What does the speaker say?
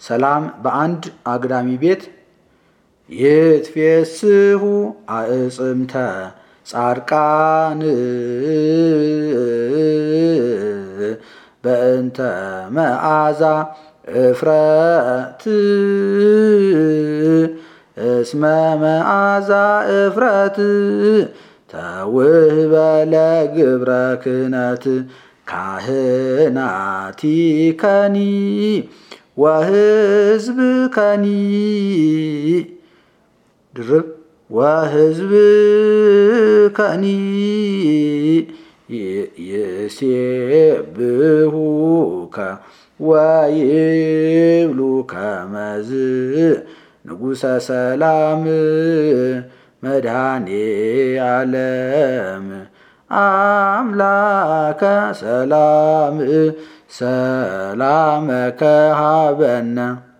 ሰላም በአንድ አግዳሚ ቤት ይትፌስሑ አዕጽምተ ጻድቃን በእንተ መዓዛ እፍረት እስመ መዓዛ እፍረት ተውህበ ለግብረ ክህነት ካህናቲከኒ ወሕዝብከኒ ድርብ ወሕዝብከኒ ይሴብሑከ ወይብሉ ከመዝ ንጉሠ ሰላም መድኃኔ ዓለም አምላከ ሰላም ሰላመከ ሀበነ